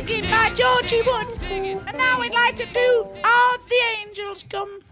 Digging by Georgie Wood. And now we'd like to do All the Angels Come.